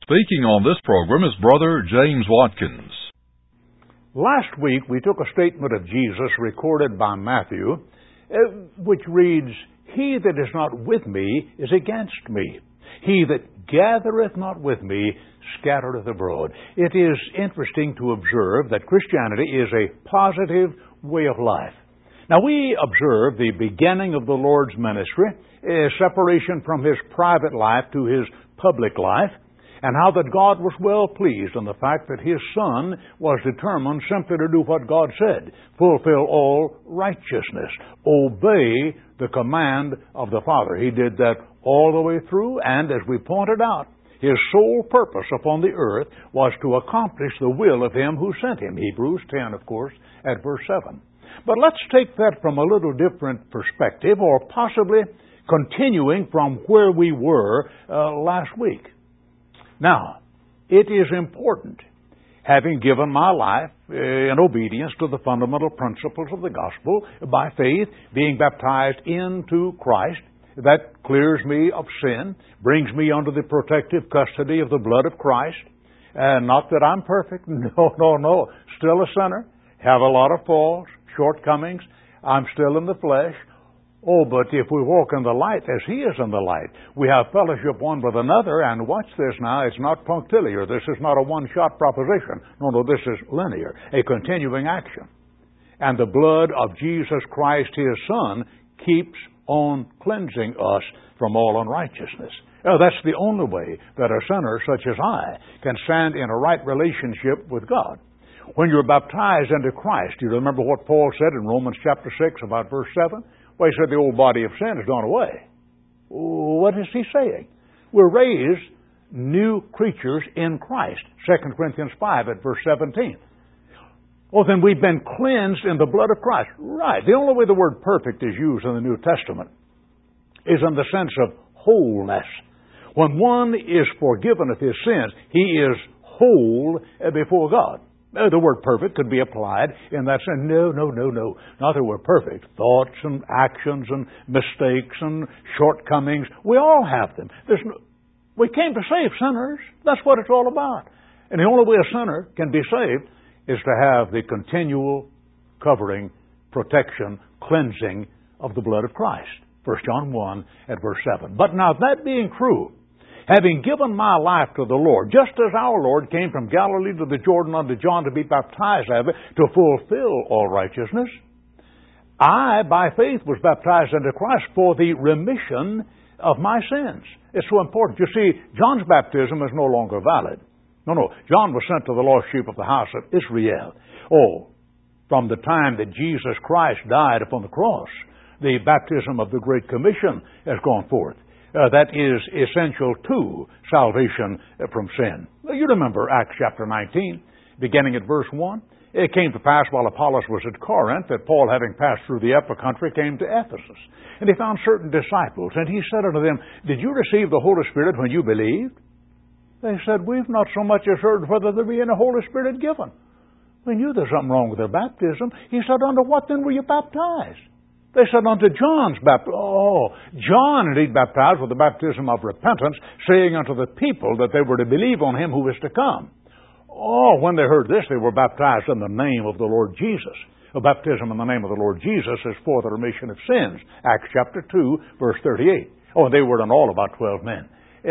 Speaking on this program is Brother James Watkins. Last week we took a statement of Jesus recorded by Matthew, which reads, "He that is not with me is against me. He that gathereth not with me scattereth abroad." It is interesting to observe that Christianity is a positive way of life. Now we observe the beginning of the Lord's ministry, a separation from His private life to His public life, and how that God was well pleased in the fact that His Son was determined simply to do what God said, fulfill all righteousness, obey the command of the Father. He did that all the way through, and as we pointed out, His sole purpose upon the earth was to accomplish the will of Him who sent Him. Hebrews 10, of course, at verse 7. But let's take that from a little different perspective, or possibly continuing from where we were last week. Now, it is important, having given my life in obedience to the fundamental principles of the gospel, by faith, being baptized into Christ, that clears me of sin, brings me under the protective custody of the blood of Christ. Not that I'm perfect. No. Still a sinner. Have a lot of faults, shortcomings. I'm still in the flesh. Oh, but if we walk in the light as He is in the light, we have fellowship one with another, and watch this now, it's not punctiliar. This is not a one-shot proposition. No, this is linear, a continuing action. And the blood of Jesus Christ, His Son, keeps on cleansing us from all unrighteousness. Now, that's the only way that a sinner such as I can stand in a right relationship with God. When you're baptized into Christ, you remember what Paul said in Romans chapter 6 about verse 7? Well, he said the old body of sin has gone away. What is he saying? We're raised new creatures in Christ. 2 Corinthians 5 at verse 17. Well, then we've been cleansed in the blood of Christ. Right. The only way the word perfect is used in the New Testament is in the sense of wholeness. When one is forgiven of his sins, he is whole before God. The word perfect could be applied in that sense. No. Not that we're perfect. Thoughts and actions and mistakes and shortcomings, we all have them. We came to save sinners. That's what it's all about. And the only way a sinner can be saved is to have the continual covering, protection, cleansing of the blood of Christ. 1 John 1 at verse 7. But now that being true, having given my life to the Lord, just as our Lord came from Galilee to the Jordan unto John to be baptized of it, to fulfill all righteousness, I, by faith, was baptized into Christ for the remission of my sins. It's so important. You see, John's baptism is no longer valid. No. John was sent to the lost sheep of the house of Israel. From the time that Jesus Christ died upon the cross, the baptism of the Great Commission has gone forth. That is essential to salvation from sin. You remember Acts chapter 19, beginning at verse 1. It came to pass while Apollos was at Corinth that Paul, having passed through the upper country, came to Ephesus. And he found certain disciples, and he said unto them, Did you receive the Holy Spirit when you believed? They said, We've not so much as heard whether there be any Holy Spirit given. We knew there's something wrong with their baptism. He said, Unto what then were you baptized? They said, Unto John's baptism. John indeed baptized with the baptism of repentance, saying unto the people that they were to believe on Him who was to come. When they heard this, they were baptized in the name of the Lord Jesus. A baptism in the name of the Lord Jesus is for the remission of sins. Acts chapter 2, verse 38. They were in all about 12 men.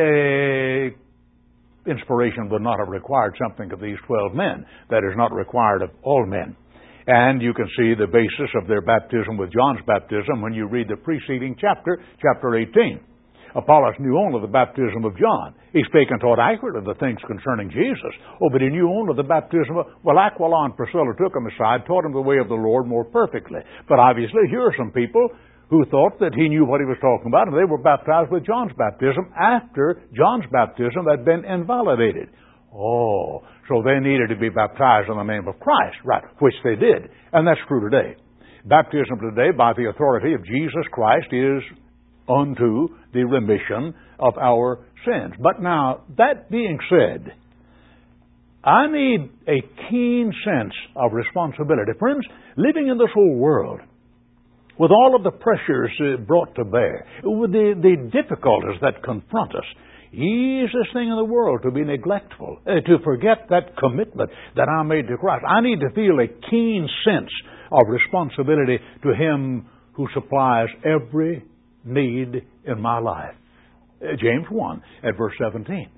Inspiration would not have required something of these 12 men. That is not required of all men. And you can see the basis of their baptism with John's baptism when you read the preceding chapter 18. Apollos knew only the baptism of John. He spake and taught accurately the things concerning Jesus. But he knew only the baptism of... Aquila and Priscilla took him aside, taught him the way of the Lord more perfectly. But obviously, here are some people who thought that he knew what he was talking about, and they were baptized with John's baptism after John's baptism had been invalidated. So they needed to be baptized in the name of Christ, right, which they did. And that's true today. Baptism today, by the authority of Jesus Christ, is unto the remission of our sins. But now, that being said, I need a keen sense of responsibility. Friends, living in this whole world, with all of the pressures brought to bear, with the difficulties that confront us, easiest thing in the world to be neglectful, to forget that commitment that I made to Christ. I need to feel a keen sense of responsibility to Him who supplies every need in my life. James 1 at verse 17.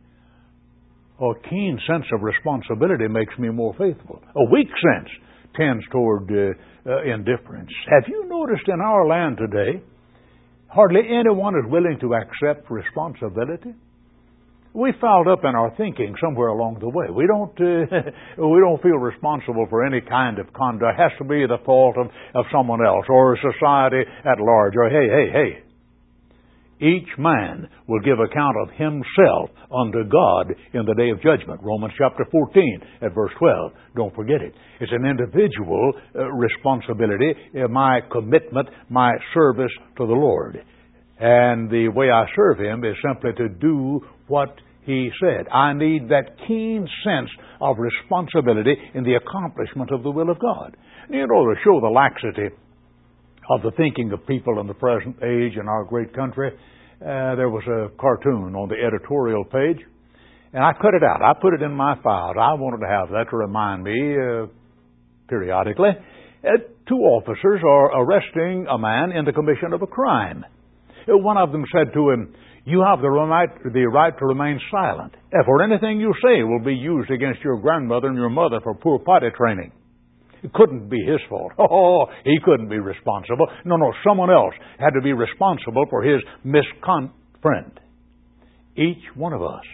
A keen sense of responsibility makes me more faithful. A weak sense tends toward indifference. Have you noticed in our land today, hardly anyone is willing to accept responsibility? We fouled up in our thinking somewhere along the way. We don't feel responsible for any kind of conduct. It has to be the fault of someone else or society at large. Or hey. Each man will give account of himself unto God in the day of judgment. Romans chapter 14 at verse 12. Don't forget it. It's an individual responsibility, my commitment, my service to the Lord. And the way I serve Him is simply to do what He said. I need that keen sense of responsibility in the accomplishment of the will of God. You know, to show the laxity of the thinking of people in the present age in our great country, there was a cartoon on the editorial page, and I cut it out. I put it in my files. I wanted to have that to remind me periodically. Two officers are arresting a man in the commission of a crime. One of them said to him, "You have the right to remain silent. For anything you say will be used against your grandmother and your mother for poor potty training." It couldn't be his fault. Oh, he couldn't be responsible. No, someone else had to be responsible for his friend. Each one of us.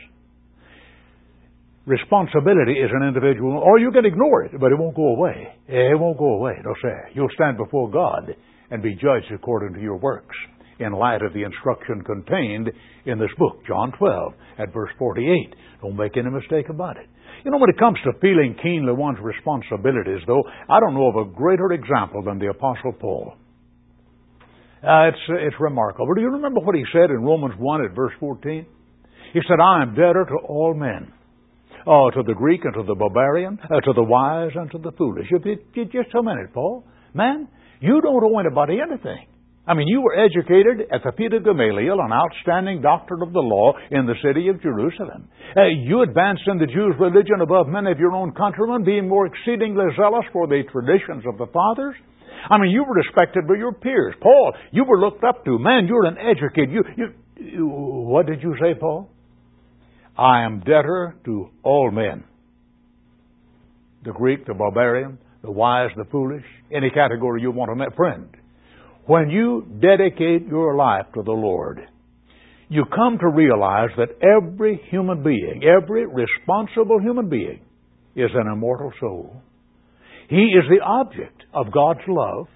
Responsibility is an individual, or you can ignore it, but it won't go away. It won't go away, no sir. You'll stand before God and be judged according to your works in light of the instruction contained in this book, John 12 at verse 48. Don't make any mistake about it. You know, when it comes to feeling keenly one's responsibilities, though, I don't know of a greater example than the Apostle Paul. It's remarkable. Do you remember what he said in Romans 1 at verse 14? He said, "I am debtor to all men, to the Greek and to the barbarian, to the wise and to the foolish." Just a minute, Paul. Man, you don't owe anybody anything. I mean, you were educated at the feet of Gamaliel, an outstanding doctor of the law in the city of Jerusalem. You advanced in the Jews' religion above many of your own countrymen, being more exceedingly zealous for the traditions of the fathers. I mean, you were respected by your peers. Paul, you were looked up to. Man, you're an educated. What did you say, Paul? "I am debtor to all men." The Greek, the barbarian, the wise, the foolish, any category you want to friend. When you dedicate your life to the Lord, you come to realize that every human being, every responsible human being, is an immortal soul. He is the object of God's love.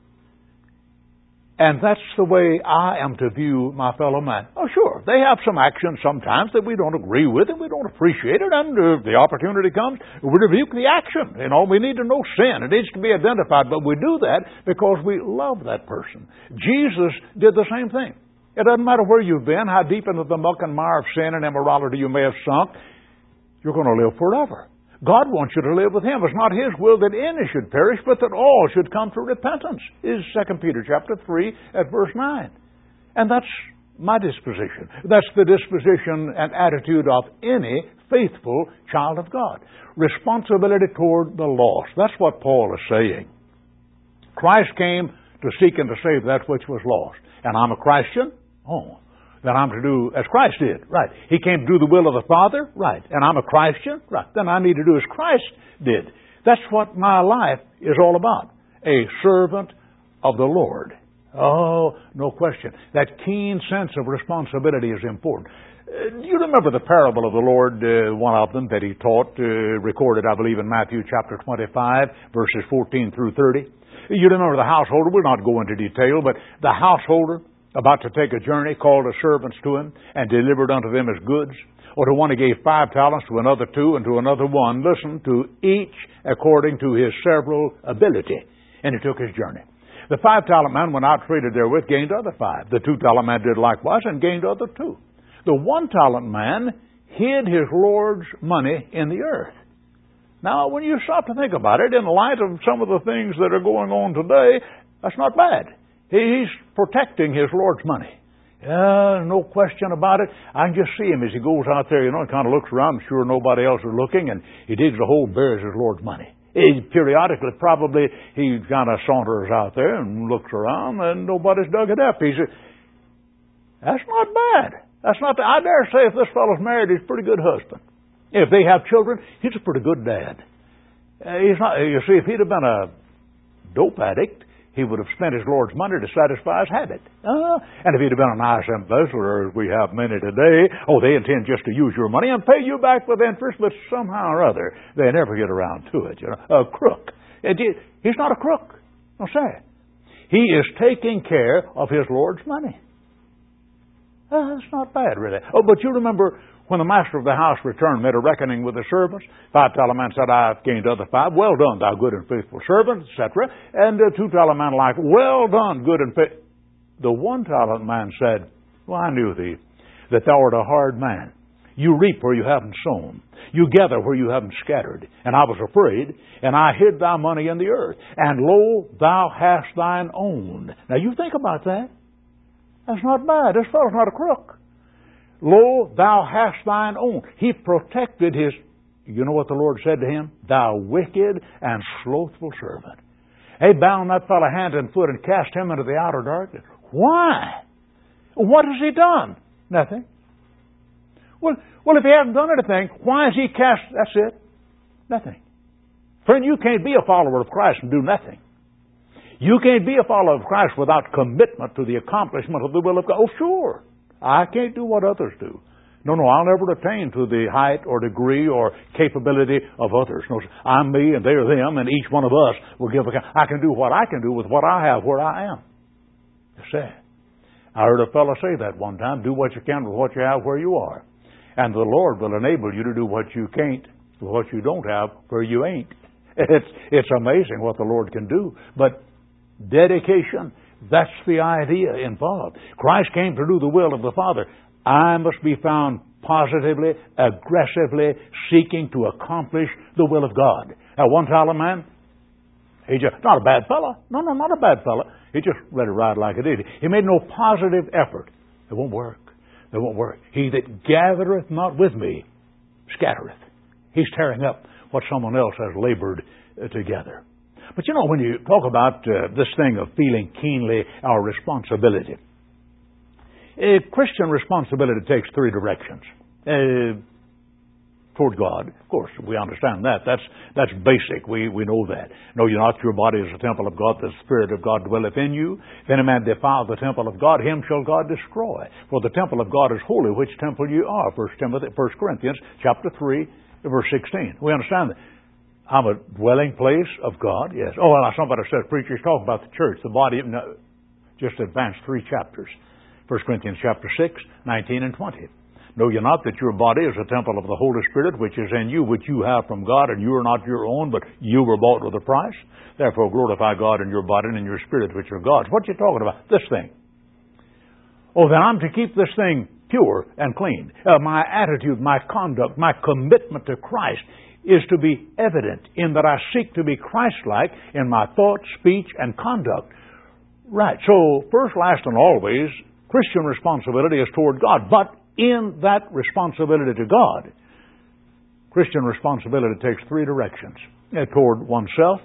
And that's the way I am to view my fellow man. Oh, sure, they have some actions sometimes that we don't agree with and we don't appreciate it, and if the opportunity comes, we rebuke the action. You know, we need to know sin. It needs to be identified, but we do that because we love that person. Jesus did the same thing. It doesn't matter where you've been, how deep into the muck and mire of sin and immorality you may have sunk, you're going to live forever. God wants you to live with Him. It's not His will that any should perish, but that all should come to repentance. Is 2 Peter chapter 3 at verse 9. And that's my disposition. That's the disposition and attitude of any faithful child of God. Responsibility toward the lost. That's what Paul is saying. Christ came to seek and to save that which was lost. And I'm a Christian? Oh, then I'm to do as Christ did. Right. He came to do the will of the Father. Right. And I'm a Christian. Right. Then I need to do as Christ did. That's what my life is all about. A servant of the Lord. Oh, no question. That keen sense of responsibility is important. You remember the parable of the Lord, one of them that He taught, recorded, I believe, in Matthew chapter 25, verses 14 through 30. You remember the householder. We'll not go into detail, but the householder about to take a journey, called the servants to him, and delivered unto them as goods. Or to one he gave 5 talents, to another 2, and to another 1. Listen, to each according to his several ability. And he took his journey. The 5-talent man went out, traded therewith, gained other 5. The 2-talent man did likewise, and gained other 2. The 1-talent man hid his Lord's money in the earth. Now, when you stop to think about it, in light of some of the things that are going on today, that's not bad. He's protecting his Lord's money. No question about it. I can just see him as he goes out there, and kind of looks around, sure nobody else is looking, and he digs a hole, buries his Lord's money. Periodically, probably, he kind of saunters out there and looks around, and nobody's dug it up. He says, that's not bad. I dare say if this fellow's married, he's a pretty good husband. If they have children, he's a pretty good dad. He's not. You see, if he'd have been a dope addict, he would have spent his Lord's money to satisfy his habit. And if he'd have been a nice embezzler, as we have many today, they intend just to use your money and pay you back with interest, but somehow or other, they never get around to it. A crook. He's not a crook. No, sir. He is taking care of his Lord's money. That's not bad, really. But you remember when the master of the house returned, made a reckoning with the servants. 5 talent man said, I've gained other 5. Well done, thou good and faithful servant, etc. And 2 talent man like, well done, good and faithful. The 1 talent man said, well, I knew thee, that thou art a hard man. You reap where you haven't sown. You gather where you haven't scattered. And I was afraid, and I hid thy money in the earth. And lo, thou hast thine own. Now you think about that. That's not bad. This fellow's not a crook. Lo, thou hast thine own. He protected his, you know what the Lord said to him? Thou wicked and slothful servant. He bound that fellow hand and foot and cast him into the outer darkness. Why? What has he done? Nothing. Well, if he hasn't done anything, why has he cast? That's it. Nothing. Friend, you can't be a follower of Christ and do nothing. You can't be a follower of Christ without commitment to the accomplishment of the will of God. Oh, sure. I can't do what others do. No, I'll never attain to the height or degree or capability of others. No, I'm me and they're them, and each one of us will give account. I can do what I can do with what I have where I am. You see, I heard a fellow say that one time, do what you can with what you have where you are. And the Lord will enable you to do what you can't with what you don't have where you ain't. It's amazing what the Lord can do. But dedication, that's the idea involved. Christ came to do the will of the Father. I must be found positively, aggressively seeking to accomplish the will of God. Now, 1 talent man, he just, not a bad fellow. No, not a bad fellow. He just let it ride like it did. He made no positive effort. It won't work. It won't work. He that gathereth not with me scattereth. He's tearing up what someone else has labored together. But when you talk about this thing of feeling keenly our responsibility, Christian responsibility takes 3 directions. Toward God, of course, we understand that. That's basic. We know that. Know ye not your body is a temple of God, the Spirit of God dwelleth in you. If any man defile the temple of God, him shall God destroy. For the temple of God is holy, which temple you are. 1 Corinthians chapter 3, verse 16. We understand that. I'm a dwelling place of God, yes. Somebody said, preachers talk about the church, the body. No, just advance 3 chapters. 1 Corinthians chapter 6, 19 and 20. Know ye not that your body is a temple of the Holy Spirit, which is in you, which you have from God, and you are not your own, but you were bought with a price? Therefore glorify God in your body and in your spirit, which are God's. What are you talking about? This thing. Then I'm to keep this thing pure and clean. My attitude, my conduct, my commitment to Christ is to be evident in that I seek to be Christ-like in my thought, speech, and conduct. Right. So, first, last, and always, Christian responsibility is toward God. But in that responsibility to God, Christian responsibility takes 3 directions. Toward oneself,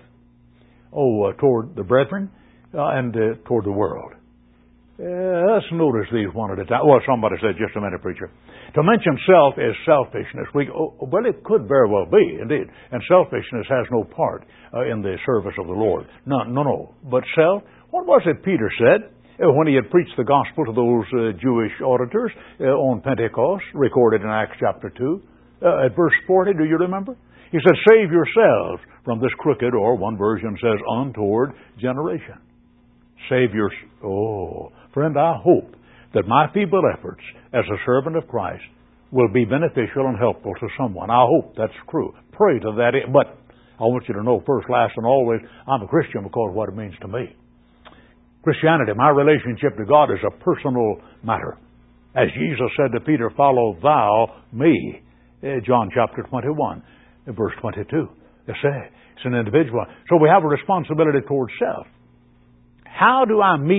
toward the brethren, and toward the world. Let's notice these one at a time. Somebody said, just a minute, preacher. To mention self is selfishness. Well, it could very well be, indeed. And selfishness has no part in the service of the Lord. No. But self, what was it Peter said when he had preached the gospel to those Jewish auditors on Pentecost, recorded in Acts chapter 2? At verse 40, do you remember? He said, save yourselves from this crooked, or one version says, untoward generation. Save your... friend, I hope that my feeble efforts as a servant of Christ will be beneficial and helpful to someone. I hope that's true. Pray to that end. But I want you to know, first, last, and always, I'm a Christian because of what it means to me. Christianity, my relationship to God, is a personal matter. As Jesus said to Peter, follow thou me. John chapter 21, verse 22. It's an individual. So we have a responsibility towards self. How do I meet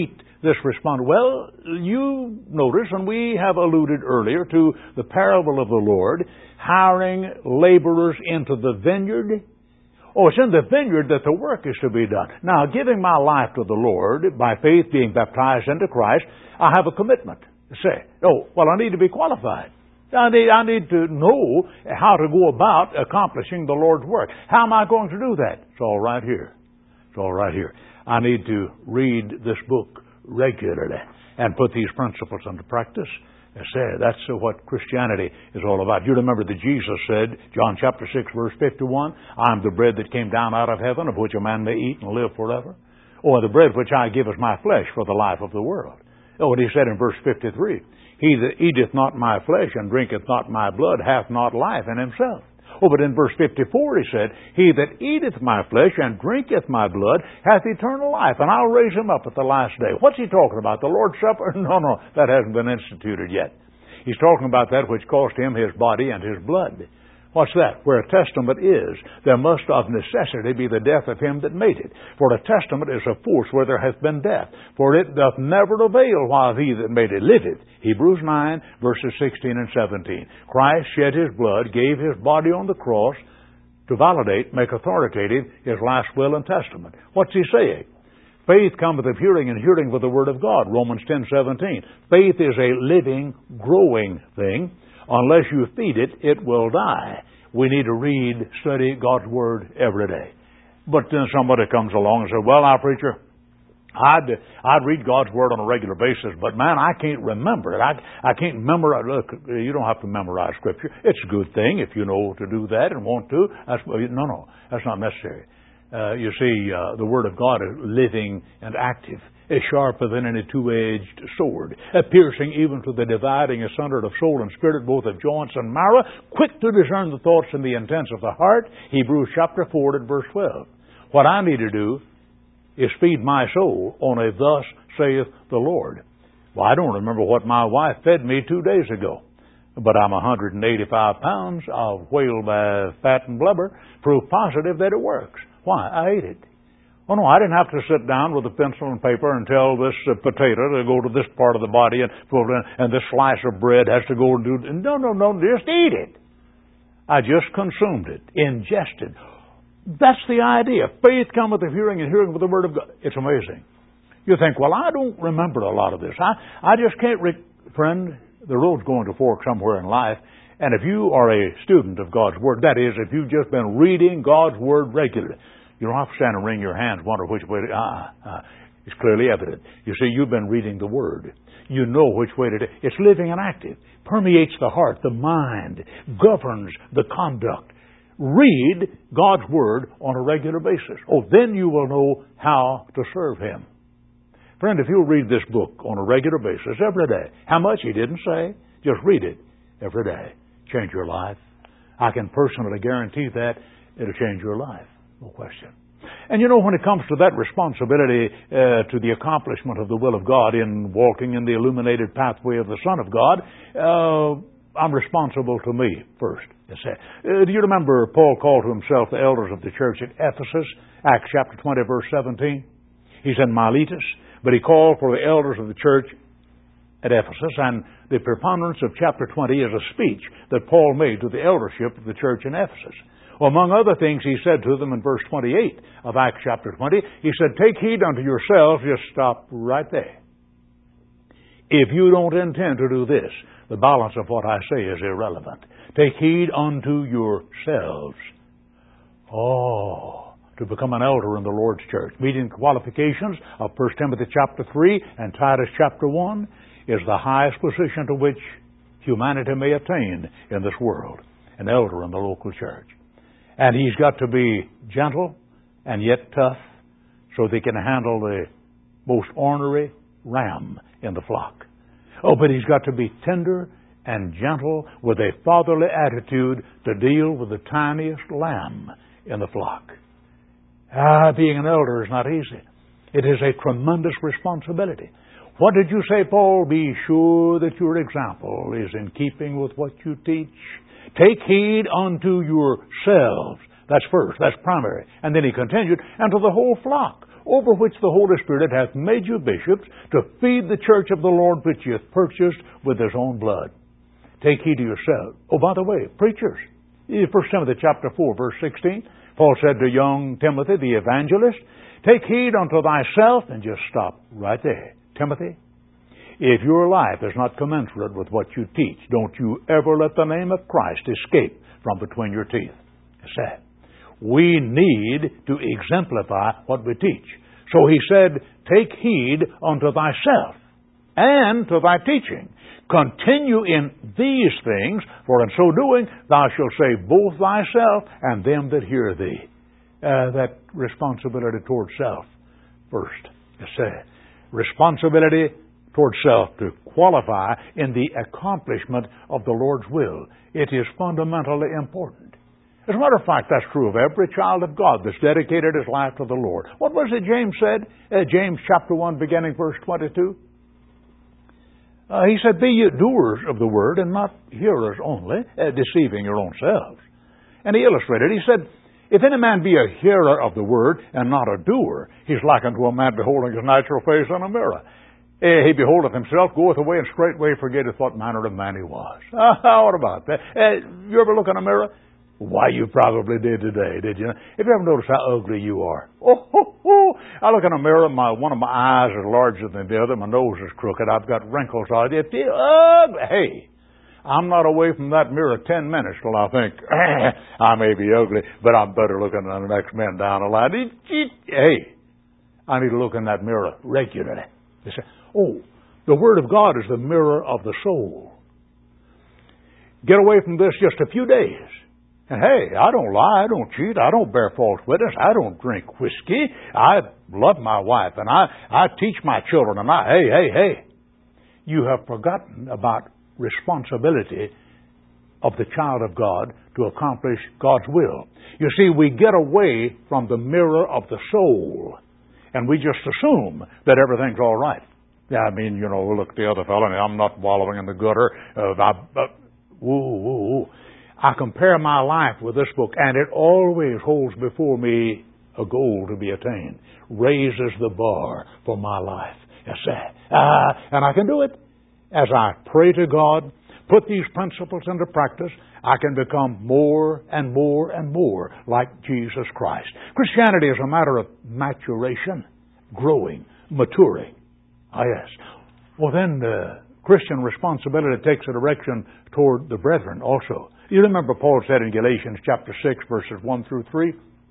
this response? Well, you notice, and we have alluded earlier to the parable of the Lord hiring laborers into the vineyard. Oh, it's in the vineyard that the work is to be done. Now, giving my life to the Lord, by faith being baptized into Christ, I have a commitment. Say, oh, well, I need to be qualified. I need to know how to go about accomplishing the Lord's work. How am I going to do that? It's all right here. It's all right here. I need to read this book regularly and put these principles into practice. I say, that's what Christianity is all about. You remember that Jesus said, John chapter 6, verse 51, I am the bread that came down out of heaven, of which a man may eat and live forever. Or the bread which I give is my flesh for the life of the world. Oh, and he said in verse 53, he that eateth not my flesh and drinketh not my blood hath not life in himself. Oh, but in verse 54 he said, he that eateth my flesh and drinketh my blood hath eternal life, and I'll raise him up at the last day. What's he talking about? The Lord's Supper? No, that hasn't been instituted yet. He's talking about that which cost him his body and his blood. What's that? Where a testament is, there must of necessity be the death of him that made it. For a testament is a force where there hath been death. For it doth never avail while he that made it liveth. Hebrews 9, verses 16 and 17. Christ shed his blood, gave his body on the cross to validate, make authoritative his last will and testament. What's he saying? Faith cometh of hearing, and hearing with the word of God. Romans 10:17. Faith is a living, growing thing. Unless you feed it, it will die. We need to read, study God's Word every day. But then somebody comes along and says, well, now, preacher, I'd read God's Word on a regular basis, but man, I can't remember it. I can't memorize. Look, you don't have to memorize Scripture. It's a good thing if you know to do that and want to. No, that's not necessary. You see, the Word of God is living and active, is sharper than any two-edged sword, piercing even to the dividing asunder of soul and spirit, both of joints and marrow, quick to discern the thoughts and the intents of the heart. Hebrews chapter 4 and verse 12. What I need to do is feed my soul on a thus saith the Lord. Well, I don't remember what my wife fed me 2 days ago, but I'm 185 pounds of whale fat and blubber, proof positive that it works. Why? I ate it. Oh, no, I didn't have to sit down with a pencil and paper and tell this potato to go to this part of the body and this slice of bread has to go and do... No, just eat it. I just consumed it, ingested. That's the idea. Faith cometh of hearing, and hearing with the Word of God. It's amazing. You think, well, I don't remember a lot of this. I just can't... Friend, the road's going to fork somewhere in life, and if you are a student of God's Word, that is, if you've just been reading God's Word regularly, you don't have to stand and wring your hands, wonder which way to... It's clearly evident. You see, you've been reading the Word. You know which way to... It's living and active. Permeates the heart, the mind, governs the conduct. Read God's Word on a regular basis. Oh, then you will know how to serve Him. Friend, if you'll read this book on a regular basis every day, how much He didn't say, just read it every day. Change your life. I can personally guarantee that it'll change your life. No question. And you know, when it comes to that responsibility to the accomplishment of the will of God in walking in the illuminated pathway of the Son of God, I'm responsible to me first. Do you remember Paul called to himself the elders of the church at Ephesus, Acts chapter 20, verse 17? He's in Miletus, but he called for the elders of the church at Ephesus, and the preponderance of chapter 20 is a speech that Paul made to the eldership of the church in Ephesus. Well, among other things, he said to them in verse 28 of Acts chapter 20, he said, take heed unto yourselves. Just stop right there. If you don't intend to do this, the balance of what I say is irrelevant. Take heed unto yourselves. To become an elder in the Lord's church. Meeting the qualifications of 1 Timothy chapter 3 and Titus chapter 1 is the highest position to which humanity may attain in this world. An elder in the local church. And he's got to be gentle and yet tough so they can handle the most ornery ram in the flock. But he's got to be tender and gentle with a fatherly attitude to deal with the tiniest lamb in the flock. Being an elder is not easy. It is a tremendous responsibility. What did you say, Paul? Be sure that your example is in keeping with what you teach. Take heed unto yourselves. That's first. That's primary. And then he continued, and to the whole flock, over which the Holy Spirit hath made you bishops, to feed the church of the Lord which he hath purchased with his own blood. Take heed to yourselves. Oh, by the way, preachers. 1 Timothy chapter 4, verse 16, Paul said to young Timothy, the evangelist, take heed unto thyself, and just stop right there. Timothy, if your life is not commensurate with what you teach, don't you ever let the name of Christ escape from between your teeth. It's sad. We need to exemplify what we teach. So he said, take heed unto thyself and to thy teaching. Continue in these things, for in so doing thou shalt save both thyself and them that hear thee. That responsibility toward self first. It's a responsibility toward self to qualify in the accomplishment of the Lord's will. It is fundamentally important. As a matter of fact, that's true of every child of God that's dedicated his life to the Lord. What was it James said? James chapter 1, beginning verse 22. He said, be ye doers of the word, and not hearers only, deceiving your own selves. And he illustrated, he said, if any man be a hearer of the word, and not a doer, he's like unto a man beholding his natural face in a mirror. He beholdeth himself, goeth away, and straightway forgetteth what manner of man he was. What about that? You ever look in a mirror? Why, you probably did today, did you? Have you ever noticed how ugly you are? I look in a mirror, one of my eyes is larger than the other, my nose is crooked, I've got wrinkles on it. Hey, I'm not away from that mirror 10 minutes till I think, I may be ugly, but I'm better looking than the next man down the line. Hey, I need to look in that mirror regularly. They say, the Word of God is the mirror of the soul. Get away from this just a few days. And hey, I don't lie, I don't cheat, I don't bear false witness, I don't drink whiskey, I love my wife, and I teach my children, and hey. You have forgotten about responsibility of the child of God to accomplish God's will. You see, we get away from the mirror of the soul, and we just assume that everything's all right. Yeah, I mean, look at the other fellow, and I'm not wallowing in the gutter. I compare my life with this book, and it always holds before me a goal to be attained. Raises the bar for my life. Yes, and I can do it. As I pray to God, put these principles into practice, I can become more and more and more like Jesus Christ. Christianity is a matter of maturation, growing, maturing. Yes. Well, then Christian responsibility takes a direction toward the brethren also. You remember Paul said in Galatians chapter 6, verses 1 through 3,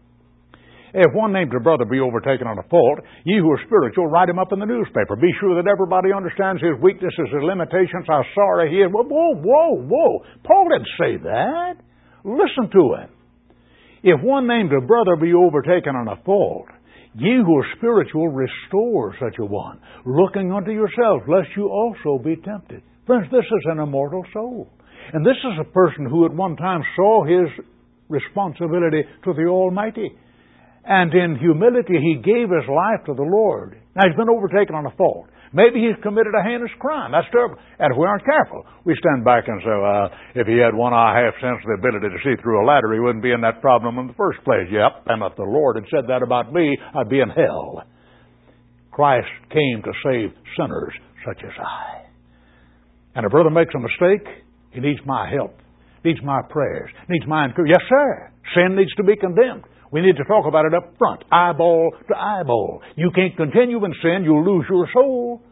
if one named a brother be overtaken on a fault, ye who are spiritual, write him up in the newspaper. Be sure that everybody understands his weaknesses, his limitations, how sorry he is. Whoa. Paul didn't say that. Listen to him. If one named a brother be overtaken on a fault, ye who are spiritual, restore such a one, looking unto yourselves, lest you also be tempted. Friends, this is an immortal soul. And this is a person who at one time saw his responsibility to the Almighty. And in humility, he gave his life to the Lord. Now, he's been overtaken on a fault. Maybe he's committed a heinous crime. That's terrible. And if we aren't careful, we stand back and say, if he had one eye half sense of the ability to see through a ladder, he wouldn't be in that problem in the first place. Yep, and if the Lord had said that about me, I'd be in hell. Christ came to save sinners such as I. And a brother makes a mistake, he needs my help, needs my prayers, needs my encouragement. Yes, sir. Sin needs to be condemned. We need to talk about it up front, eyeball to eyeball. You can't continue in sin, you'll lose your soul.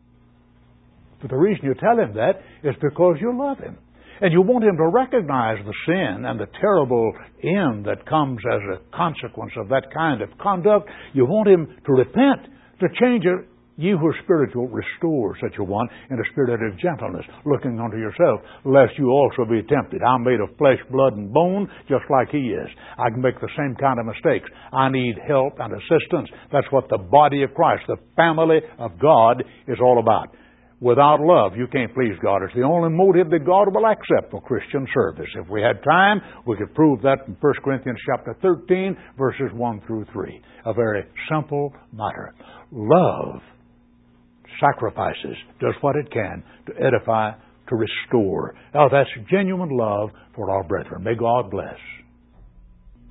But the reason you tell him that is because you love him. And you want him to recognize the sin and the terrible end that comes as a consequence of that kind of conduct. You want him to repent, to change it. Ye who are spiritual, restore such a one in a spirit of gentleness, looking unto yourself, lest you also be tempted. I'm made of flesh, blood, and bone, just like he is. I can make the same kind of mistakes. I need help and assistance. That's what the body of Christ, the family of God, is all about. Without love, you can't please God. It's the only motive that God will accept for Christian service. If we had time, we could prove that in 1 Corinthians chapter 13, verses 1 through 3. A very simple matter. Love sacrifices, does what it can to edify, to restore. Now, that's genuine love for our brethren. May God bless.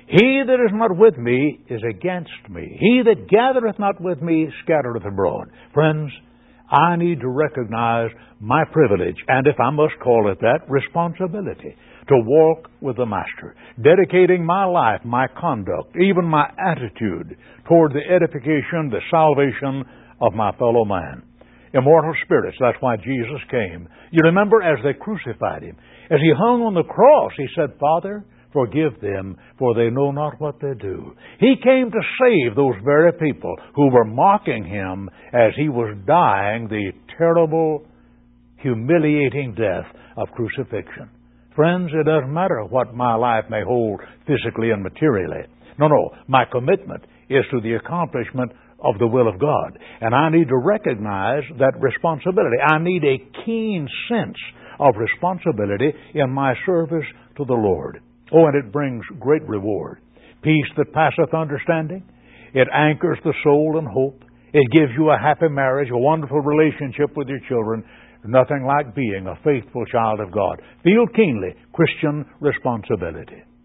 He that is not with me is against me. He that gathereth not with me scattereth abroad. Friends, I need to recognize my privilege, and if I must call it that, responsibility, to walk with the Master, dedicating my life, my conduct, even my attitude toward the edification, the salvation of my fellow man. Immortal spirits, that's why Jesus came. You remember as they crucified Him, as He hung on the cross, He said, Father, forgive them, for they know not what they do. He came to save those very people who were mocking Him as He was dying the terrible, humiliating death of crucifixion. Friends, it doesn't matter what my life may hold physically and materially. No, my commitment is to the accomplishment of the will of God. And I need to recognize that responsibility. I need a keen sense of responsibility in my service to the Lord. Oh, and it brings great reward. Peace that passeth understanding. It anchors the soul in hope. It gives you a happy marriage, a wonderful relationship with your children. Nothing like being a faithful child of God. Feel keenly Christian responsibility.